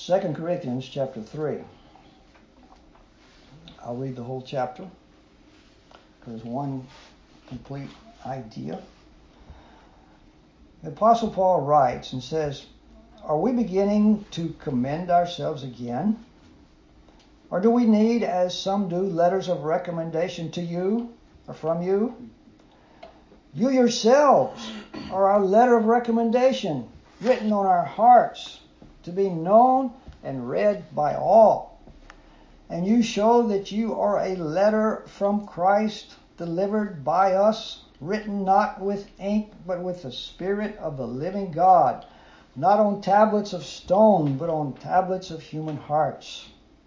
2 Corinthians chapter 3. I'll read the whole chapter. There's one complete idea. The Apostle Paul writes and says, "Are we beginning to commend ourselves again? Or do we need, as some do, letters of recommendation to you or from you? You yourselves are our letter of recommendation, written on our hearts, to be known and read by all. And you show that you are a letter from Christ, delivered by us, written not with ink, but with the Spirit of the living God, not on tablets of stone, but on tablets of human hearts.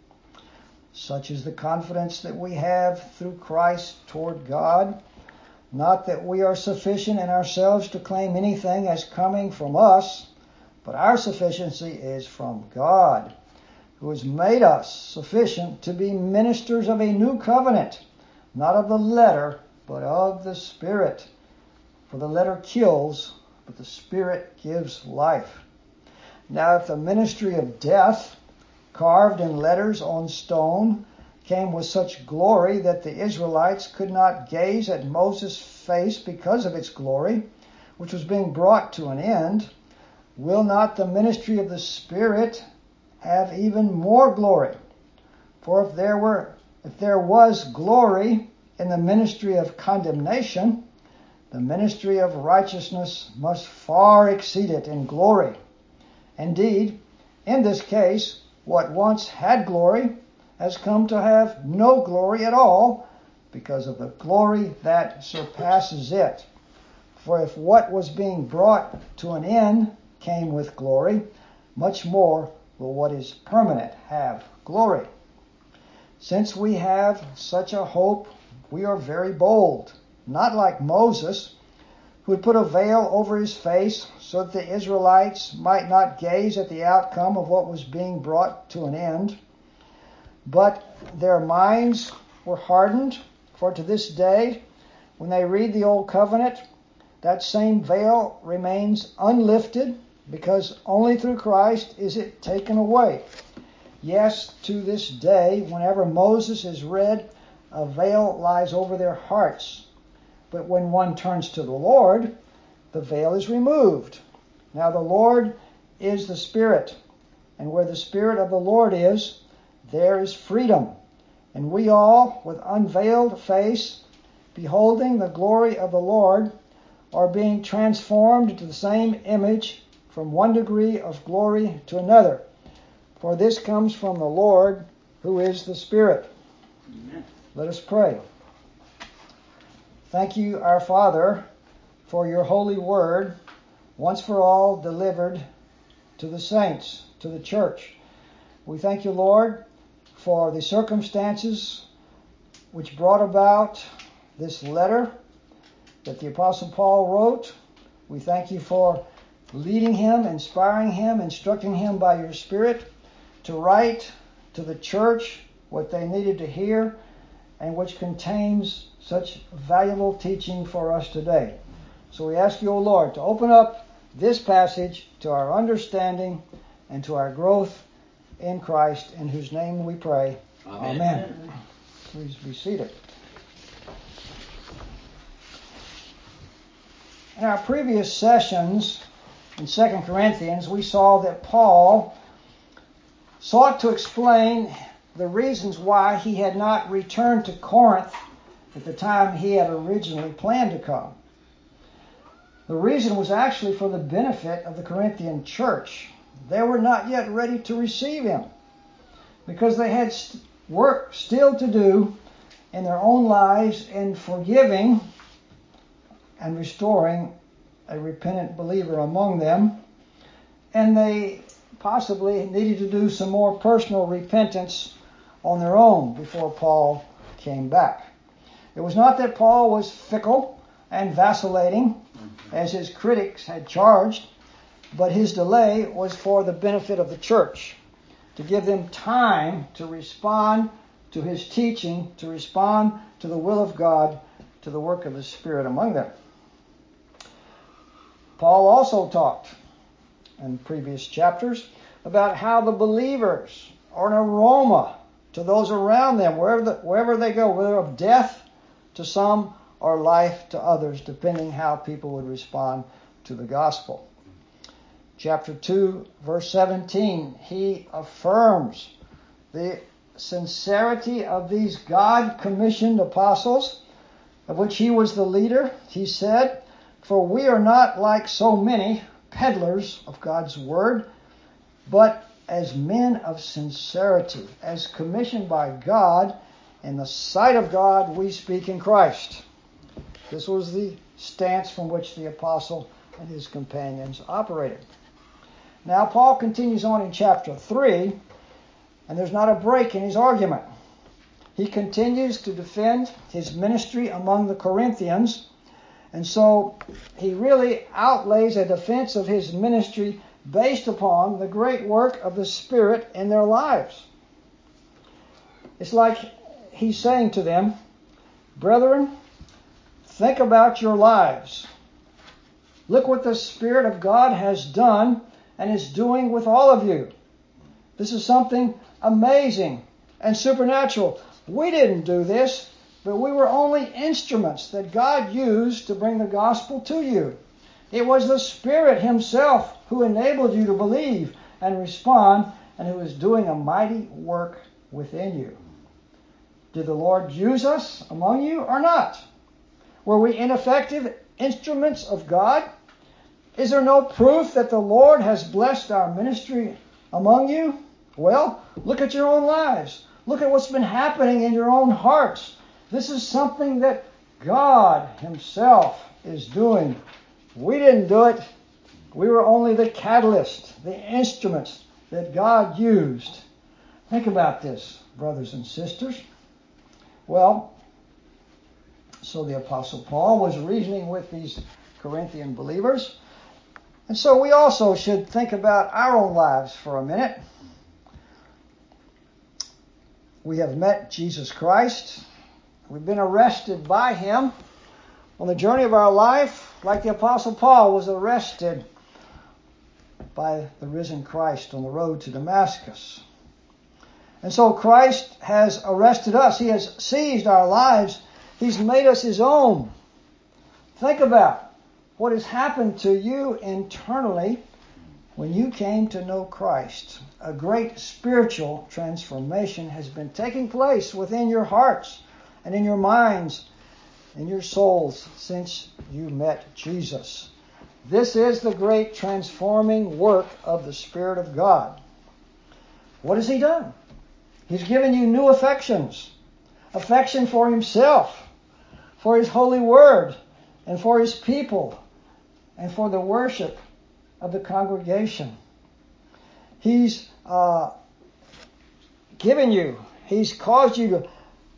Such is the confidence that we have through Christ toward God. Not that we are sufficient in ourselves to claim anything as coming from us, but our sufficiency is from God, who has made us sufficient to be ministers of a new covenant, not of the letter, but of the Spirit. For the letter kills, but the Spirit gives life. Now if the ministry of death, carved in letters on stone, came with such glory that the Israelites could not gaze at Moses' face because of its glory, which was being brought to an end, will not the ministry of the Spirit have even more glory? For if there was glory in the ministry of condemnation, the ministry of righteousness must far exceed it in glory. Indeed, in this case, what once had glory has come to have no glory at all, because of the glory that surpasses it. For if what was being brought to an end came with glory, much more will what is permanent have glory. Since we have such a hope, we are very bold, not like Moses, who had put a veil over his face so that the Israelites might not gaze at the outcome of what was being brought to an end. But their minds were hardened, for to this day, when they read the Old Covenant, that same veil remains unlifted, because only through Christ is it taken away. Yes, to this day, whenever Moses is read, a veil lies over their hearts. But when one turns to the Lord, the veil is removed. Now the Lord is the Spirit, and where the Spirit of the Lord is, there is freedom. And we all, with unveiled face, beholding the glory of the Lord, are being transformed into the same image from one degree of glory to another. For this comes from the Lord, who is the Spirit." Amen. Let us pray. Thank you, our Father, for your holy word, once for all delivered to the saints, to the church. We thank you, Lord, for the circumstances which brought about this letter that the Apostle Paul wrote. We thank you for leading him, inspiring him, instructing him by your Spirit to write to the church what they needed to hear, and which contains such valuable teaching for us today. So we ask you, O Lord, to open up this passage to our understanding and to our growth in Christ, in whose name we pray. Amen. Amen. Please be seated. In our previous sessions in 2 Corinthians, we saw that Paul sought to explain the reasons why he had not returned to Corinth at the time he had originally planned to come. The reason was actually for the benefit of the Corinthian church. They were not yet ready to receive him because they had work still to do in their own lives in forgiving and restoring a repentant believer among them. And they possibly needed to do some more personal repentance on their own before Paul came back. It was not that Paul was fickle and vacillating, as his critics had charged, but his delay was for the benefit of the church, to give them time to respond to his teaching, to respond to the will of God, to the work of the Spirit among them. Paul also talked in previous chapters about how the believers are an aroma to those around them, wherever they go, whether of death to some or life to others, depending how people would respond to the gospel. Chapter 2, verse 17, he affirms the sincerity of these God-commissioned apostles, of which he was the leader. He said, "For we are not like so many peddlers of God's word, but as men of sincerity, as commissioned by God, in the sight of God we speak in Christ." This was the stance from which the apostle and his companions operated. Now Paul continues on in chapter 3, and there's not a break in his argument. He continues to defend his ministry among the Corinthians, and so he really outlays a defense of his ministry based upon the great work of the Spirit in their lives. It's like he's saying to them, "Brethren, think about your lives. Look what the Spirit of God has done and is doing with all of you. This is something amazing and supernatural. We didn't do this, but we were only instruments that God used to bring the gospel to you. It was the Spirit Himself who enabled you to believe and respond, and who is doing a mighty work within you. Did the Lord use us among you or not? Were we ineffective instruments of God? Is there no proof that the Lord has blessed our ministry among you? Well, look at your own lives. Look at what's been happening in your own hearts. This is something that God Himself is doing. We didn't do it. We were only the catalyst, the instruments that God used." Think about this, brothers and sisters. Well, so the Apostle Paul was reasoning with these Corinthian believers. And so we also should think about our own lives for a minute. We have met Jesus Christ. We've been arrested by Him on the journey of our life, like the Apostle Paul was arrested by the risen Christ on the road to Damascus. And so Christ has arrested us. He has seized our lives. He's made us His own. Think about what has happened to you internally when you came to know Christ. A great spiritual transformation has been taking place within your hearts and in your minds and your souls since you met Jesus. This is the great transforming work of the Spirit of God. What has He done? He's given you new affections. Affection for Himself, for His holy word, and for His people, and for the worship of the congregation. He's given you, He's caused you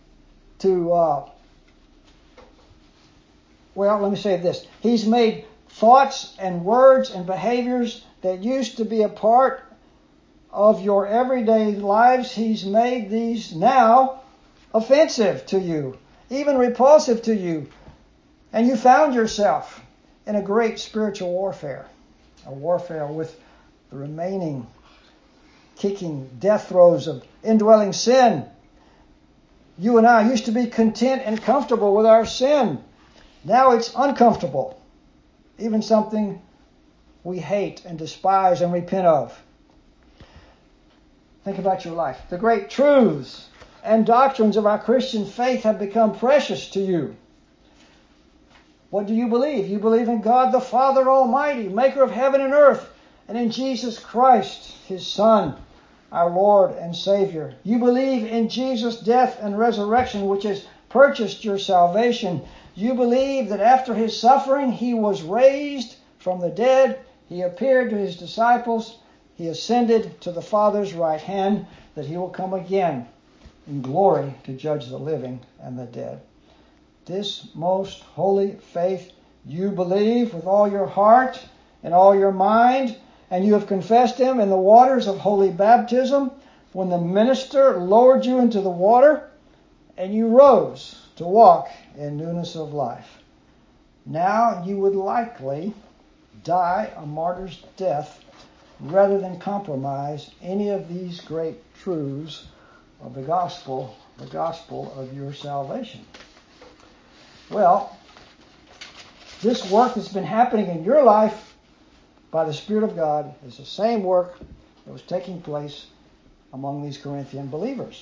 let me say this. He's made thoughts and words and behaviors that used to be a part of your everyday lives. He's made these now offensive to you, even repulsive to you. And you found yourself in a great spiritual warfare, a warfare with the remaining kicking death throes of indwelling sin. You and I used to be content and comfortable with our sin. Now it's uncomfortable, even something we hate and despise and repent of. Think about your life. The great truths and doctrines of our Christian faith have become precious to you. What do you believe? You believe in God the Father Almighty, maker of heaven and earth, and in Jesus Christ, His Son, our Lord and Savior. You believe in Jesus' death and resurrection, which has purchased your salvation. You believe that after His suffering, He was raised from the dead. He appeared to His disciples. He ascended to the Father's right hand, that He will come again in glory to judge the living and the dead. This most holy faith you believe with all your heart and all your mind, and you have confessed Him in the waters of holy baptism when the minister lowered you into the water and you rose to walk in newness of life. Now you would likely die a martyr's death rather than compromise any of these great truths of the gospel of your salvation. Well, this work that's been happening in your life by the Spirit of God is the same work that was taking place among these Corinthian believers.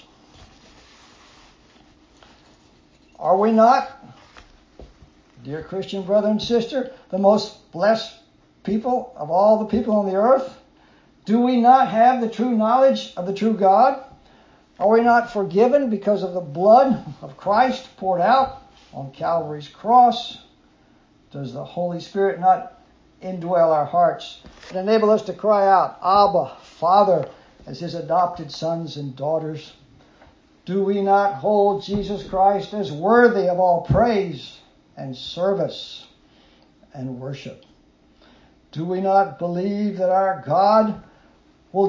Are we not, dear Christian brother and sister, the most blessed people of all the people on the earth? Do we not have the true knowledge of the true God? Are we not forgiven because of the blood of Christ poured out on Calvary's cross? Does the Holy Spirit not indwell our hearts and enable us to cry out, Abba, Father, as His adopted sons and daughters? Do we not hold Jesus Christ as worthy of all praise and service and worship? Do we not believe that our God will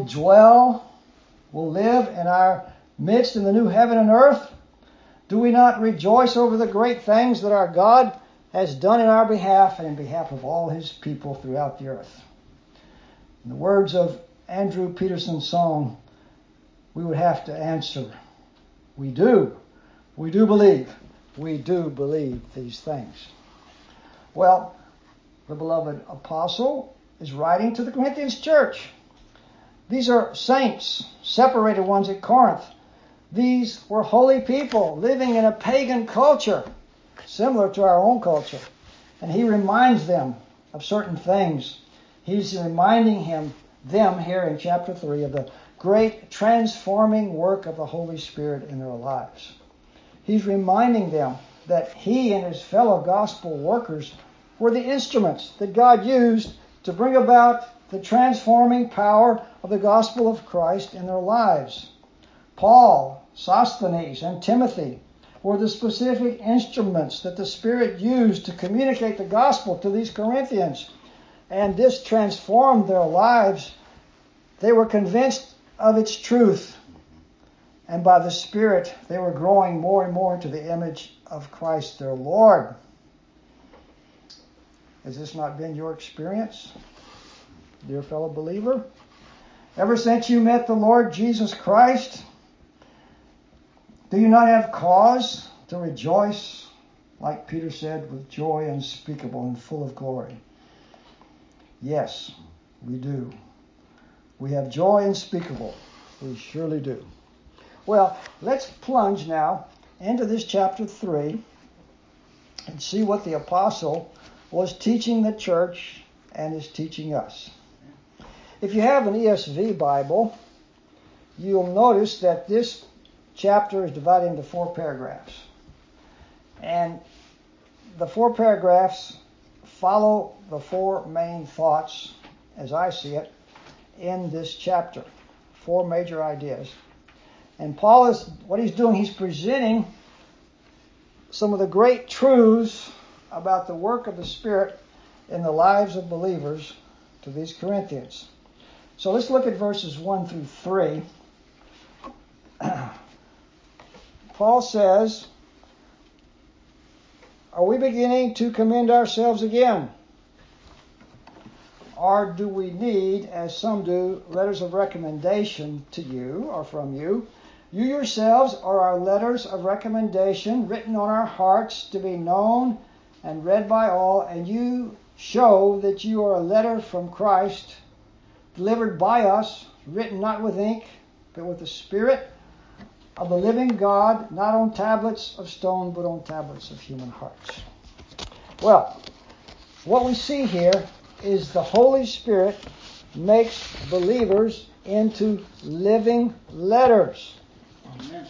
live in our midst in the new heaven and earth? Do we not rejoice over the great things that our God has done in our behalf and in behalf of all His people throughout the earth? In the words of Andrew Peterson's song, we would have to answer, we do believe these things. Well, the beloved apostle is writing to the Corinthians church. These are saints, separated ones at Corinth. These were holy people living in a pagan culture, similar to our own culture. And he reminds them of certain things. He's reminding them here in chapter 3 of the great transforming work of the Holy Spirit in their lives. He's reminding them that he and his fellow gospel workers were the instruments that God used to bring about the transforming power of the gospel of Christ in their lives. Paul, Sosthenes, and Timothy were the specific instruments that the Spirit used to communicate the gospel to these Corinthians. And this transformed their lives. They were convinced of its truth. And by the Spirit, they were growing more and more into the image of Christ their Lord. Has this not been your experience, dear fellow believer? Ever since you met the Lord Jesus Christ, do you not have cause to rejoice, like Peter said, with joy unspeakable and full of glory? Yes, we do. We have joy unspeakable. We surely do. Well, let's plunge now into this chapter 3 and see what the apostle was teaching the church and is teaching us. If you have an ESV Bible, you'll notice that this chapter is divided into 4 paragraphs. And the 4 paragraphs follow the 4 main thoughts, as I see it, in this chapter. 4 major ideas. And Paul what he's doing, he's presenting some of the great truths about the work of the Spirit in the lives of believers to these Corinthians. So let's look at verses 1 through 3. Paul says, are we beginning to commend ourselves again? Or do we need, as some do, letters of recommendation to you or from you? You yourselves are our letters of recommendation written on our hearts to be known and read by all, and you show that you are a letter from Christ, delivered by us, written not with ink, but with the Spirit of the living God, not on tablets of stone, but on tablets of human hearts. Well, what we see here is the Holy Spirit makes believers into living letters. Amen.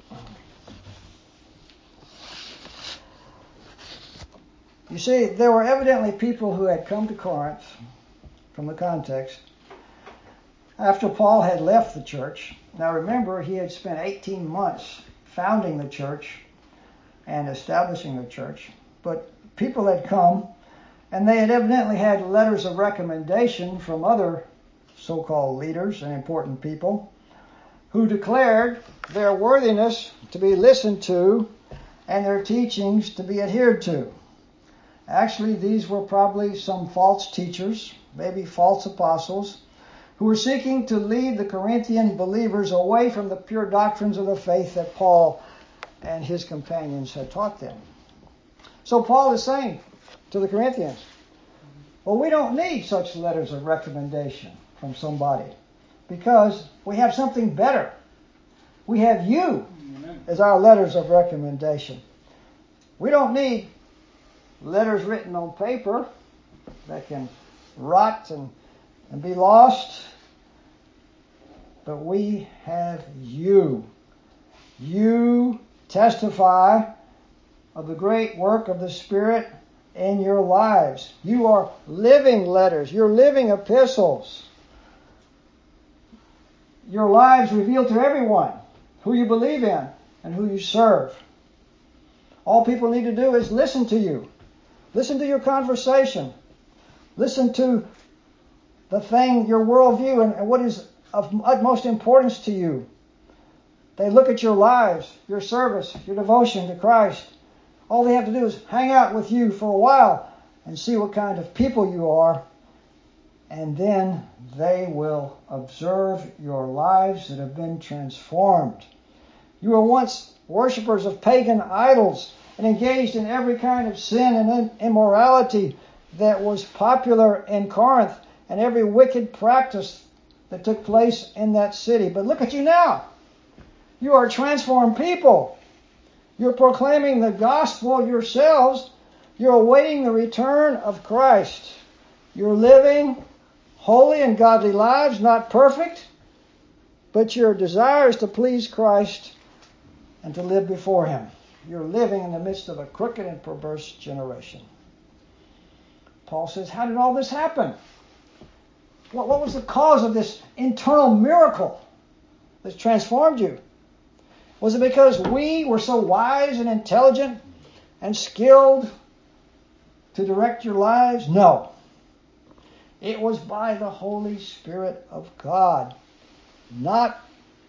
You see, there were evidently people who had come to Corinth, from the context, after Paul had left the church. Now remember, he had spent 18 months founding the church and establishing the church. But people had come, and they had evidently had letters of recommendation from other so-called leaders and important people who declared their worthiness to be listened to and their teachings to be adhered to. Actually, these were probably some false teachers, maybe false apostles, who were seeking to lead the Corinthian believers away from the pure doctrines of the faith that Paul and his companions had taught them. So Paul is saying to the Corinthians, well, we don't need such letters of recommendation from somebody because we have something better. We have you as our letters of recommendation. We don't need letters written on paper that can rot and be lost. But we have you. You testify of the great work of the Spirit in your lives. You are living letters. You're living epistles. Your lives reveal to everyone who you believe in and who you serve. All people need to do is listen to you. Listen to your conversation. Listen to the thing, your worldview, and what is of utmost importance to you. They look at your lives, your service, your devotion to Christ. All they have to do is hang out with you for a while and see what kind of people you are. And then they will observe your lives that have been transformed. You were once worshippers of pagan idols and engaged in every kind of sin and immorality that was popular in Corinth and every wicked practice that took place in that city. But look at you now. You are transformed people. You're proclaiming the gospel yourselves. You're awaiting the return of Christ. You're living holy and godly lives, not perfect, but your desire is to please Christ and to live before Him. You're living in the midst of a crooked and perverse generation. Paul says, how did all this happen? What was the cause of this internal miracle that transformed you? Was it because we were so wise and intelligent and skilled to direct your lives? No. It was by the Holy Spirit of God, not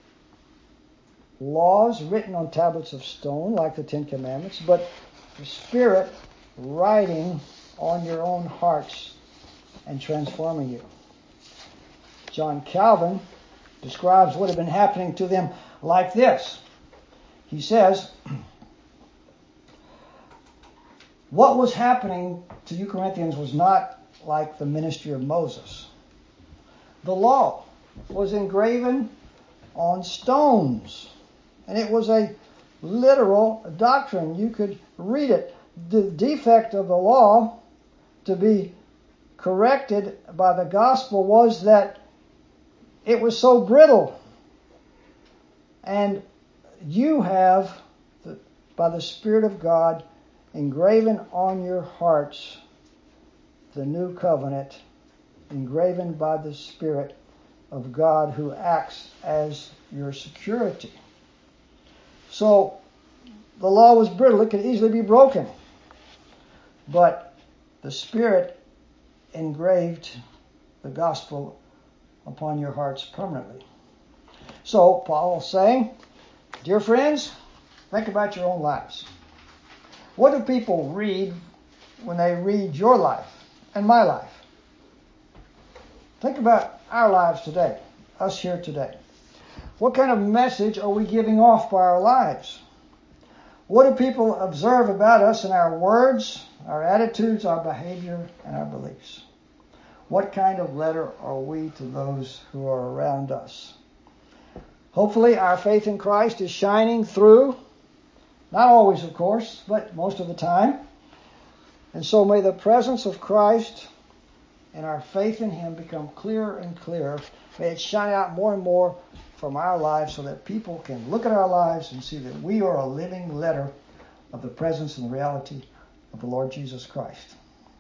laws written on tablets of stone like the Ten Commandments, but the Spirit writing on your own hearts and transforming you. John Calvin describes what had been happening to them like this. He says, what was happening to you Corinthians was not like the ministry of Moses. The law was engraven on stones, and it was a literal doctrine. You could read it. The defect of the law to be corrected by the gospel was that it was so brittle. And you have, by the Spirit of God, engraven on your hearts the new covenant, engraven by the Spirit of God who acts as your security. So, the law was brittle. It could easily be broken. But the Spirit engraved the gospel upon your hearts permanently. So, Paul is saying, dear friends, think about your own lives. What do people read when they read your life and my life? Think about our lives today, us here today. What kind of message are we giving off by our lives? What do people observe about us in our words, our attitudes, our behavior, and our beliefs? What kind of letter are we to those who are around us? Hopefully our faith in Christ is shining through. Not always, of course, but most of the time. And so may the presence of Christ and our faith in Him become clearer and clearer. May it shine out more and more from our lives so that people can look at our lives and see that we are a living letter of the presence and the reality of the Lord Jesus Christ.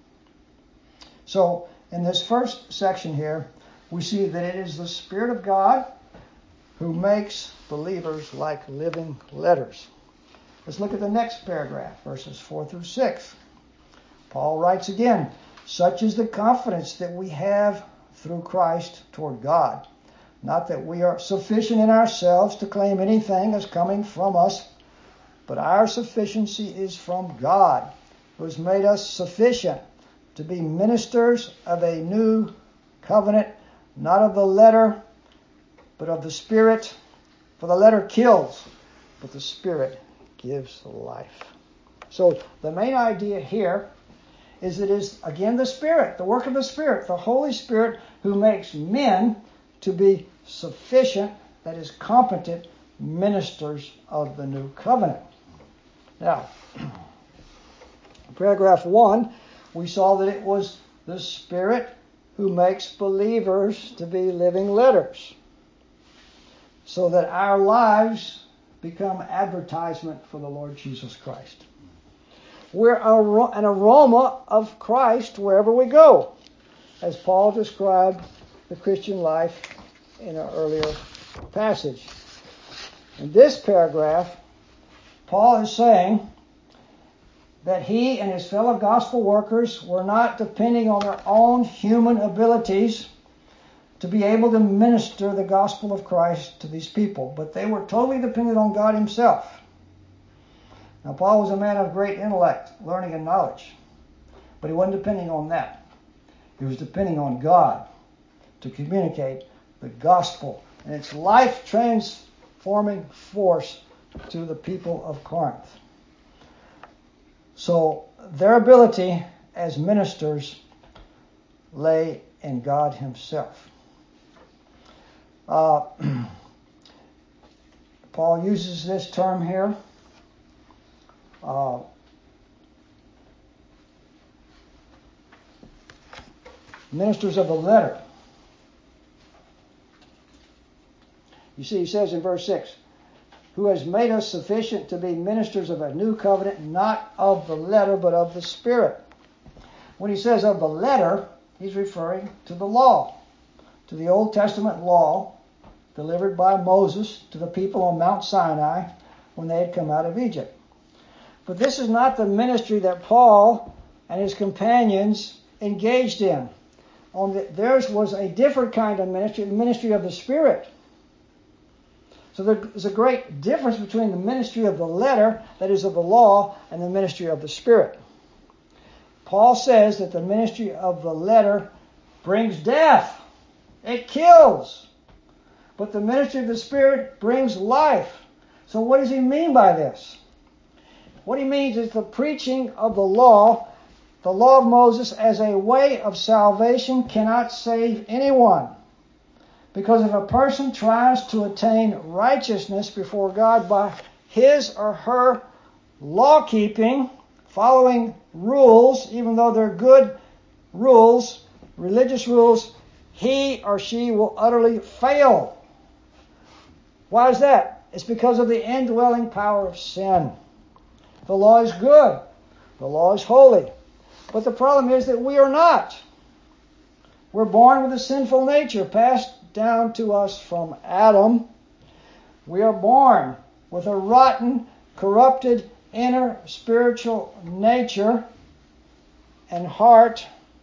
So, in this first section here, we see that it is the Spirit of God who makes believers like living letters. Let's look at the next paragraph, verses 4 through 6. Paul writes again, such is the confidence that we have through Christ toward God. Not that we are sufficient in ourselves to claim anything as coming from us, but our sufficiency is from God, who has made us sufficient to be ministers of a new covenant, not of the letter, but of the Spirit. For the letter kills, but the Spirit gives life. So the main idea here is it is, again, the Spirit, the work of the Spirit, the Holy Spirit who makes men to be sufficient, that is, competent ministers of the new covenant. Now, in paragraph 1, we saw that it was the Spirit who makes believers to be living letters, so that our lives become advertisement for the Lord Jesus Christ. We're an aroma of Christ wherever we go, as Paul described the Christian life in an earlier passage. In this paragraph, Paul is saying that he and his fellow gospel workers were not depending on their own human abilities to be able to minister the gospel of Christ to these people, but they were totally dependent on God himself. Now, Paul was a man of great intellect, learning, and knowledge, but he wasn't depending on that. He was depending on God to communicate the gospel and its life-transforming force to the people of Corinth. So their ability as ministers lay in God himself. Paul uses this term here. Ministers of the letter. You see, he says in verse 6, who has made us sufficient to be ministers of a new covenant, not of the letter, but of the Spirit. When he says of the letter, he's referring to the law, to the Old Testament law delivered by Moses to the people on Mount Sinai when they had come out of Egypt. But this is not the ministry that Paul and his companions engaged in. Theirs was a different kind of ministry, the ministry of the Spirit. So there's a great difference between the ministry of the letter, that is of the law, and the ministry of the Spirit. Paul says that the ministry of the letter brings death. It kills. But the ministry of the Spirit brings life. So what does he mean by this? What he means is the preaching of the law of Moses as a way of salvation cannot save anyone. Because if a person tries to attain righteousness before God by his or her law-keeping, following rules, even though they're good rules, religious rules, he or she will utterly fail. Why is that? It's because of the indwelling power of sin. The law is good. The law is holy. But the problem is that we are not. We're born with a sinful nature passed down to us from Adam. We are born with a rotten, corrupted inner spiritual nature and heart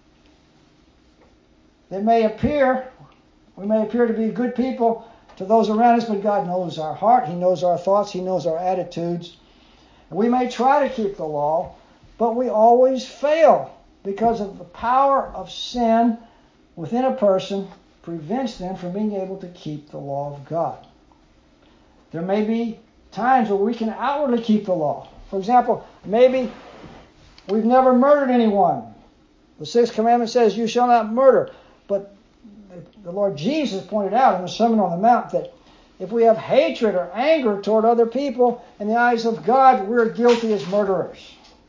that we may appear to be good people to those around us, but God knows our heart. He knows our thoughts. He knows our attitudes. And we may try to keep the law, but we always fail because of the power of sin within a person prevents them from being able to keep the law of God. There may be times where we can outwardly keep the law. For example, maybe we've never murdered anyone. The sixth commandment says, you shall not murder. But the Lord Jesus pointed out in the Sermon on the Mount that if we have hatred or anger toward other people, in the eyes of God, we're guilty as murderers.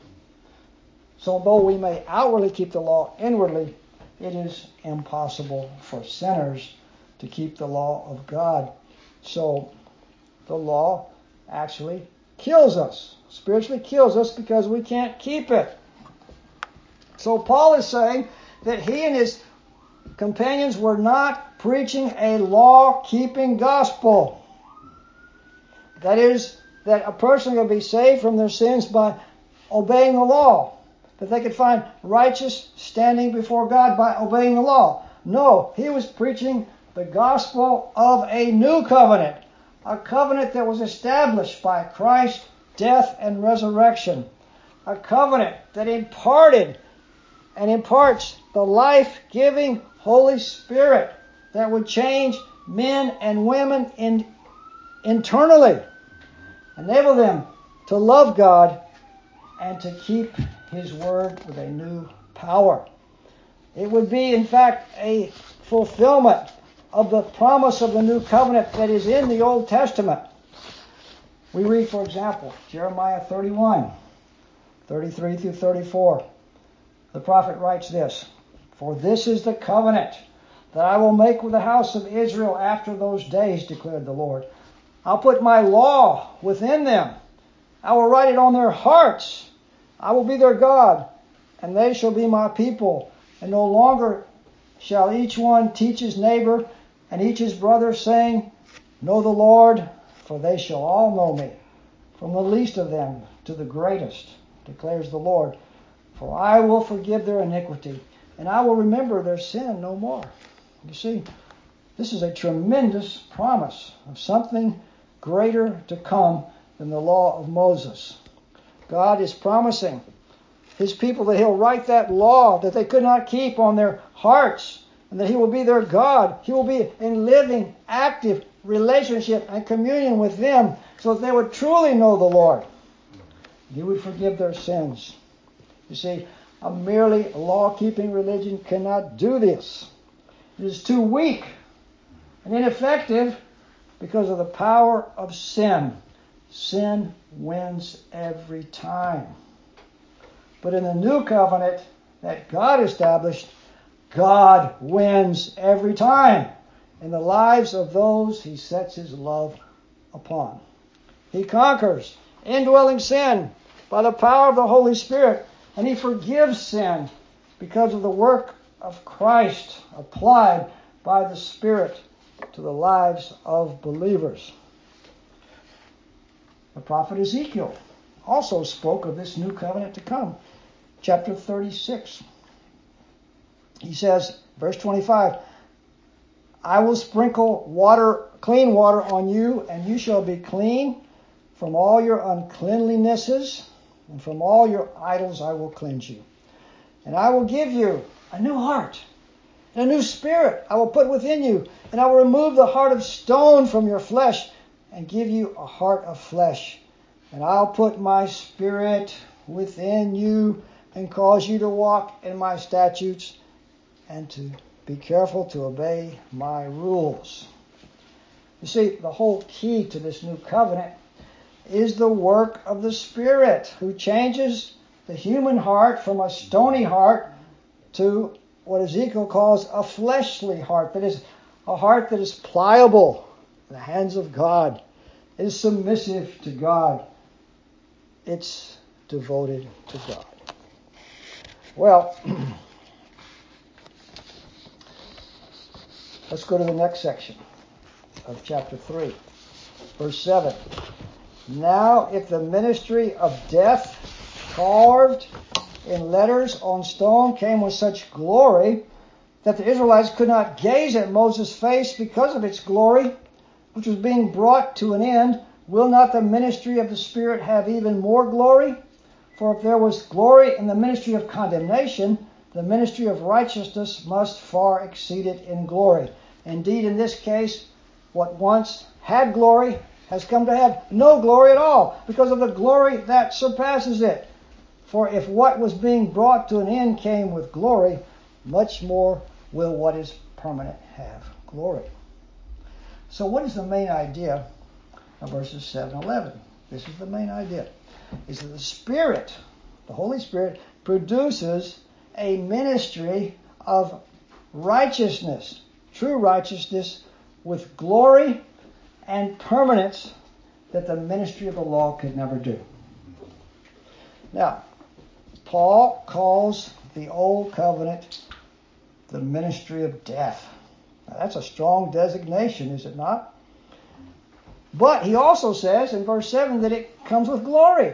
So though we may outwardly keep the law, inwardly, it is impossible for sinners to keep the law of God. So the law actually kills us, spiritually kills us, because we can't keep it. So Paul is saying that he and his companions were not preaching a law-keeping gospel. That is, that a person could be saved from their sins by obeying the law. That they could find righteous standing before God by obeying the law. No, he was preaching the gospel of a new covenant. A covenant that was established by Christ's death and resurrection. A covenant that imparted and imparts the life-giving Holy Spirit that would change men and women internally, enable them to love God and to keep His word with a new power. It would be, in fact, a fulfillment of the promise of the new covenant that is in the Old Testament. We read, for example, Jeremiah 31, 33 through 34. The prophet writes this, "For this is the covenant that I will make with the house of Israel after those days, declared the Lord. I'll put my law within them. I will write it on their hearts. I will be their God, and they shall be my people. And no longer shall each one teach his neighbor and each his brother, saying, Know the Lord, for they shall all know me, from the least of them to the greatest, declares the Lord. For I will forgive their iniquity, and I will remember their sin no more." You see, this is a tremendous promise of something greater to come than the law of Moses. God is promising His people that He'll write that law that they could not keep on their hearts, and that He will be their God. He will be in living, active relationship and communion with them so that they would truly know the Lord. He would forgive their sins. You see, a merely law-keeping religion cannot do this. It is too weak and ineffective because of the power of sin. Sin wins every time. But in the new covenant that God established, God wins every time in the lives of those He sets His love upon. He conquers indwelling sin by the power of the Holy Spirit, and He forgives sin because of the work of Christ applied by the Spirit to the lives of believers. The prophet Ezekiel also spoke of this new covenant to come. Chapter 36. He says, verse 25, "I will sprinkle clean water on you, and you shall be clean. From all your uncleanlinesses and from all your idols I will cleanse you. And I will give you a new heart, and a new spirit I will put within you, and I will remove the heart of stone from your flesh and give you a heart of flesh. And I'll put my spirit within you and cause you to walk in my statutes and to be careful to obey my rules." You see, the whole key to this new covenant is the work of the Spirit, who changes the human heart from a stony heart to what Ezekiel calls a fleshly heart. That is, a heart that is pliable in the hands of God. It is submissive to God. It's devoted to God. Well, let's go to the next section of chapter 3, verse 7. "Now, if the ministry of death, carved in letters on stone, came with such glory that the Israelites could not gaze at Moses' face because of its glory, which was being brought to an end, will not the ministry of the Spirit have even more glory? For if there was glory in the ministry of condemnation, the ministry of righteousness must far exceed it in glory. Indeed, in this case, what once had glory has come to have no glory at all, because of the glory that surpasses it. For if what was being brought to an end came with glory, much more will what is permanent have glory." So what is the main idea of verses 7 and 11? This is the main idea. Is that the Spirit, the Holy Spirit, produces a ministry of righteousness, true righteousness, with glory and permanence that the ministry of the law could never do. Now, Paul calls the old covenant the ministry of death. Now, that's a strong designation, is it not? But he also says in verse 7 that it comes with glory.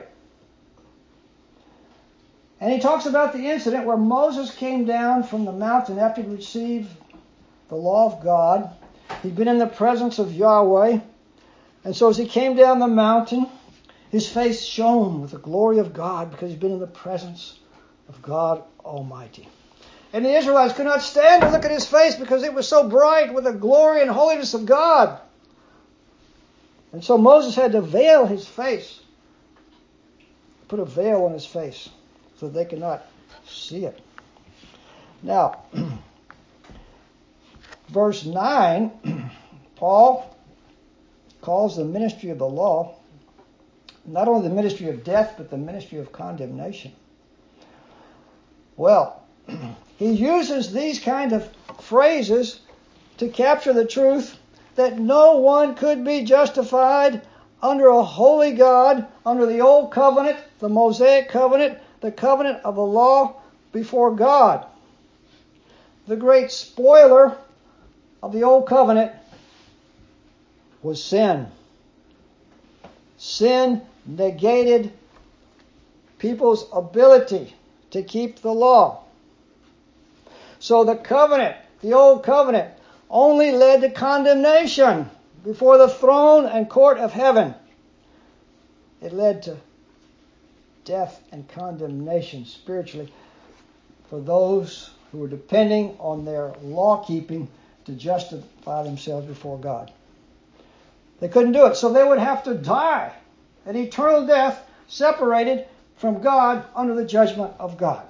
And he talks about the incident where Moses came down from the mountain after he received the law of God. He'd been in the presence of Yahweh. And so as he came down the mountain, his face shone with the glory of God because he'd been in the presence of God Almighty. And the Israelites could not stand to look at his face because it was so bright with the glory and holiness of God. And so Moses had to veil his face. Put a veil on his face so they could not see it. Now, verse 9, Paul calls the ministry of the law not only the ministry of death, but the ministry of condemnation. Well, he uses these kind of phrases to capture the truth that no one could be justified under a holy God, under the old covenant, the Mosaic covenant, the covenant of the law before God. The great spoiler of the old covenant was sin. Sin negated people's ability to keep the law. So the covenant, the old covenant, only led to condemnation before the throne and court of heaven. It led to death and condemnation spiritually for those who were depending on their law keeping to justify themselves before God. They couldn't do it, so they would have to die an eternal death, separated from God under the judgment of God.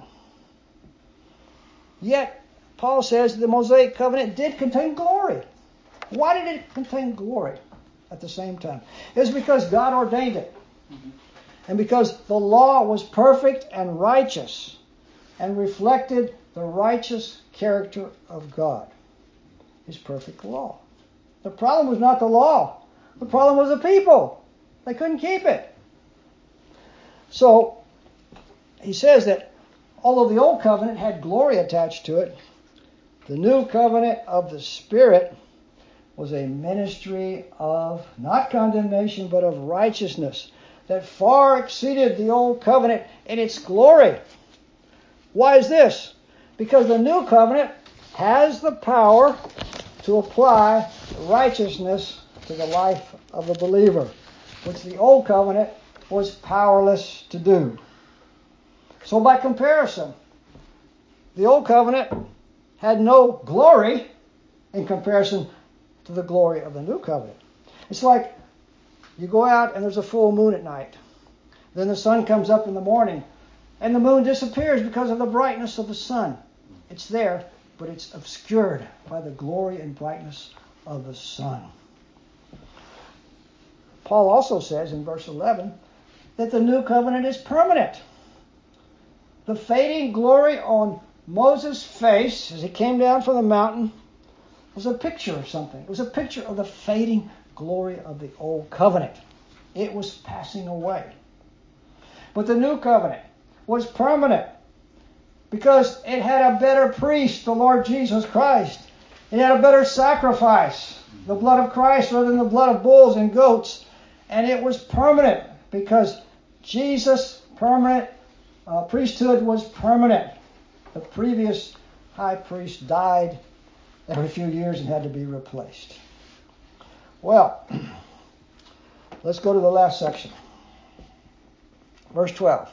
Yet, Paul says the Mosaic covenant did contain glory. Why did it contain glory at the same time? It's because God ordained it. And because the law was perfect and righteous and reflected the righteous character of God. His perfect law. The problem was not the law. The problem was the people. They couldn't keep it. So, he says that although the old covenant had glory attached to it, the new covenant of the Spirit was a ministry of not condemnation but of righteousness that far exceeded the old covenant in its glory. Why is this? Because the new covenant has the power to apply righteousness to the life of the believer, which the old covenant was powerless to do. So by comparison, the old covenant had no glory in comparison to the glory of the new covenant. It's like you go out and there's a full moon at night. Then the sun comes up in the morning and the moon disappears because of the brightness of the sun. It's there, but it's obscured by the glory and brightness of the sun. Paul also says in verse 11 that the new covenant is permanent. The fading glory on Moses' face as he came down from the mountain was a picture of something. It was a picture of the fading glory of the old covenant. It was passing away. But the new covenant was permanent because it had a better priest, the Lord Jesus Christ. It had a better sacrifice, the blood of Christ rather than the blood of bulls and goats. And it was permanent because Jesus' permanent priesthood was permanent. The previous high priest died every few years and had to be replaced. Well, let's go to the last section. Verse 12.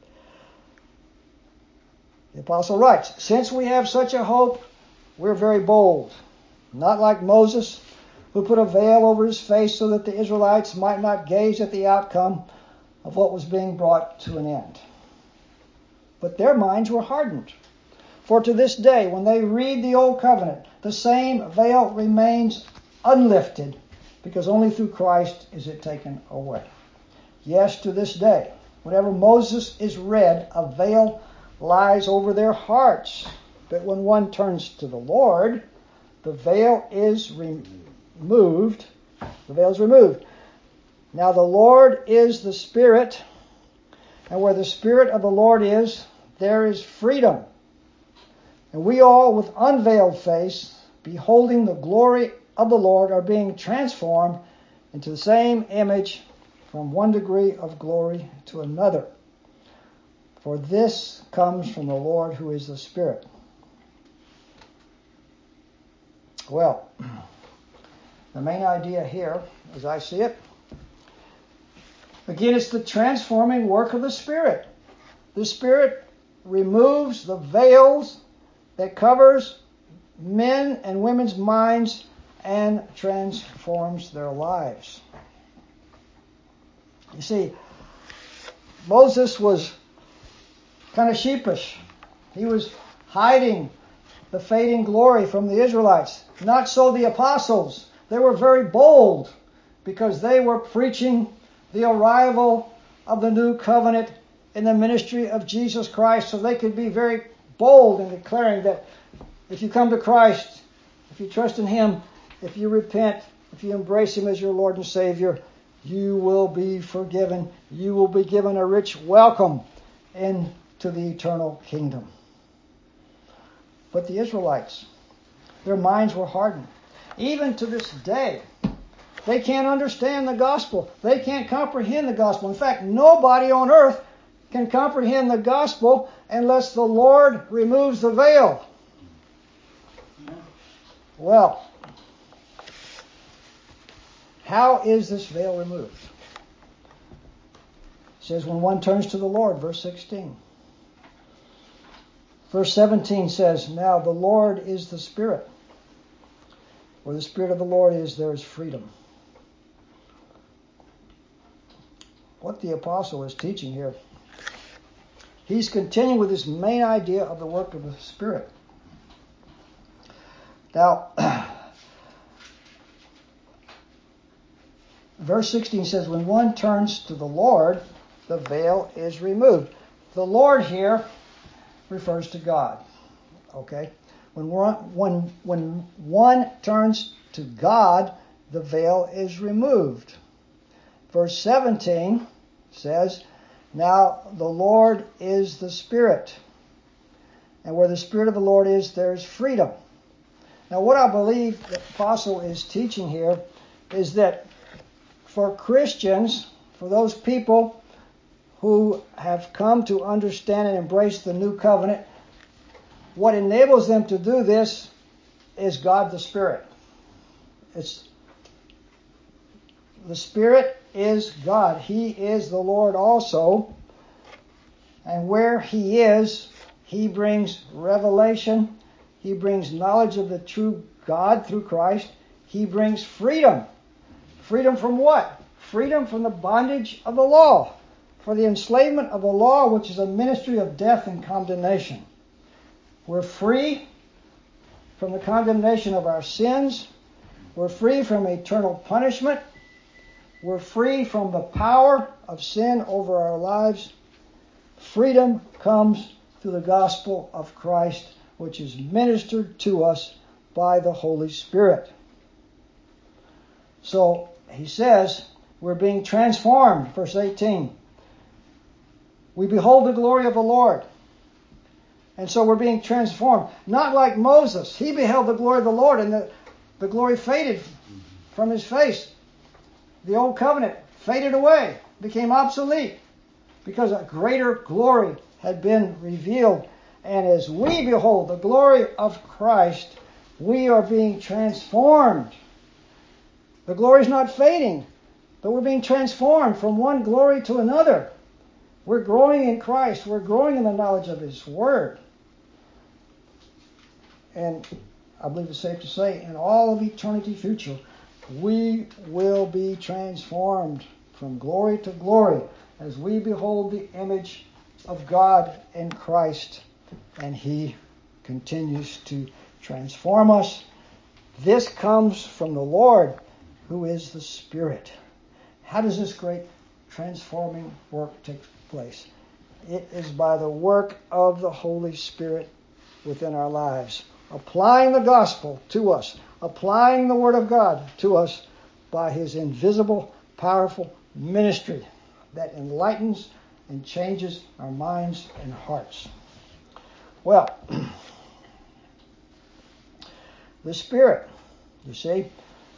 The apostle writes, "Since we have such a hope, we're very bold, not like Moses, who put a veil over his face so that the Israelites might not gaze at the outcome of what was being brought to an end. But their minds were hardened. For to this day, when they read the Old Covenant, the same veil remains unlifted, because only through Christ is it taken away. Yes, to this day, whenever Moses is read, a veil lies over their hearts. But when one turns to the Lord, the veil is removed. The veil is removed. Now the Lord is the Spirit, and where the Spirit of the Lord is, there is freedom. And we all, with unveiled face, beholding the glory of the Lord, are being transformed into the same image from one degree of glory to another. For this comes from the Lord who is the Spirit." Well, the main idea here, as I see it, again, it's the transforming work of the Spirit. The Spirit removes the veils that covers men and women's minds and transforms their lives. You see, Moses was kind of sheepish. He was hiding the fading glory from the Israelites. Not so the apostles. They were very bold because they were preaching the arrival of the new covenant in the ministry of Jesus Christ, so they could be very bold in declaring that if you come to Christ, if you trust in Him, if you repent, if you embrace Him as your Lord and Savior, you will be forgiven. You will be given a rich welcome into the eternal kingdom. But the Israelites, their minds were hardened. Even to this day, they can't understand the gospel. They can't comprehend the gospel. In fact, nobody on earth can comprehend the gospel unless the Lord removes the veil. Well, how is this veil removed? It says when one turns to the Lord, verse 16. Verse 17 says, now the Lord is the Spirit. Where the Spirit of the Lord is, there is freedom. What the apostle is teaching here, he's continuing with this main idea of the work of the Spirit. Now, verse 16 says, when one turns to the Lord, the veil is removed. The Lord here refers to God. Okay? When one turns to God, the veil is removed. Verse 17 says, now the Lord is the Spirit. And where the Spirit of the Lord is, there is freedom. Now what I believe the apostle is teaching here is that for Christians, for those people who have come to understand and embrace the new covenant, what enables them to do this is God the Spirit. The Spirit is God. He is the Lord also. And where He is, He brings revelation. He brings knowledge of the true God through Christ. He brings freedom. Freedom from what? Freedom from the bondage of the law. For the enslavement of the law, which is a ministry of death and condemnation. We're free from the condemnation of our sins. We're free from eternal punishment. We're free from the power of sin over our lives. Freedom comes through the gospel of Christ, which is ministered to us by the Holy Spirit. So he says we're being transformed. Verse 18. We behold the glory of the Lord. And so we're being transformed. Not like Moses. He beheld the glory of the Lord and the glory faded from his face. The old covenant faded away, became obsolete, because a greater glory had been revealed. And as we behold the glory of Christ, we are being transformed. The glory is not fading, but we're being transformed from one glory to another. We're growing in Christ. We're growing in the knowledge of His Word. And I believe it's safe to say, in all of eternity future, we will be transformed from glory to glory as we behold the image of God in Christ, and He continues to transform us. This comes from the Lord, who is the Spirit. How does this great transforming work take place? It is by the work of the Holy Spirit within our lives, applying the gospel to us, applying the Word of God to us by His invisible, powerful ministry that enlightens and changes our minds and hearts. Well, the Spirit, you see,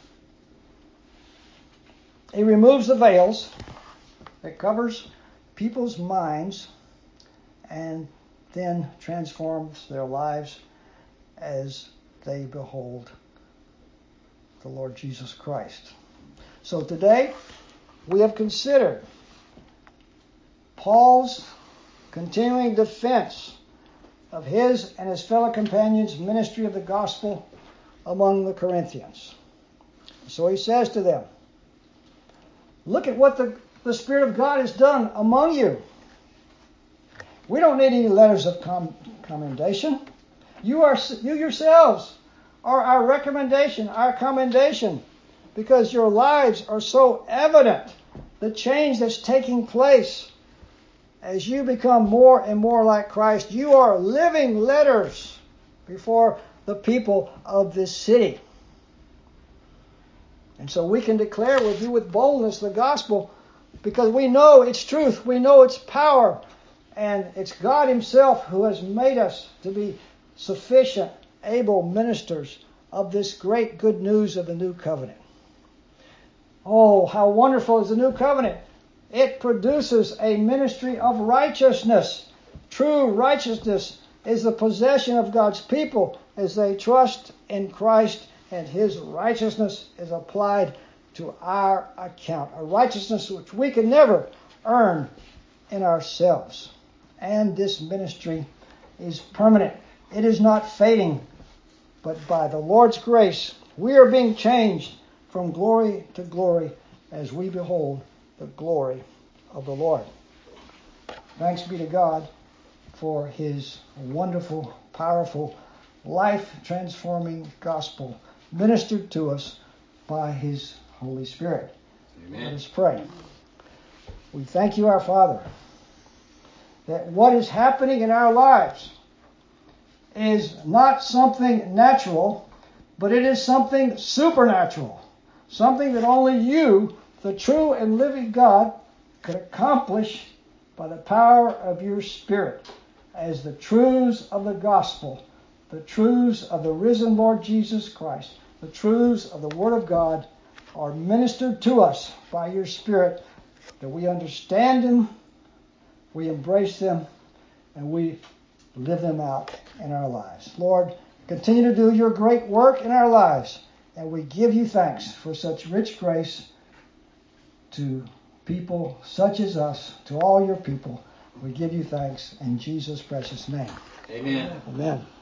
He removes the veils that covers people's minds and then transforms their lives as they behold the Lord Jesus Christ. So today we have considered Paul's continuing defense of his and his fellow companions' ministry of the gospel among the Corinthians. So he says to them, look at what the Spirit of God has done among you. We don't need any letters of commendation. You yourselves are our recommendation, our commendation, because your lives are so evident. The change that's taking place as you become more and more like Christ. You are living letters before the people of this city. And so we can declare with you with boldness the gospel because we know its truth, we know its power, and it's God himself who has made us to be sufficient, able ministers of this great good news of the new covenant. Oh, how wonderful is the new covenant. It produces a ministry of righteousness. True righteousness is the possession of God's people as they trust in Christ, and his righteousness is applied to our account. A righteousness which we can never earn in ourselves. And this ministry is permanent. It is not fading, but by the Lord's grace, we are being changed from glory to glory as we behold the glory of the Lord. Thanks be to God for his wonderful, powerful, life-transforming gospel ministered to us by his Holy Spirit. Amen. Let us pray. We thank you, our Father, that what is happening in our lives is not something natural, but it is something supernatural. Something that only you, the true and living God, could accomplish by the power of your Spirit as the truths of the gospel, the truths of the risen Lord Jesus Christ, the truths of the Word of God are ministered to us by your Spirit, that we understand them, we embrace them, and we live them out in our lives. Lord, continue to do your great work in our lives, and we give you thanks for such rich grace to people such as us, to all your people. We give you thanks in Jesus' precious name. Amen. Amen.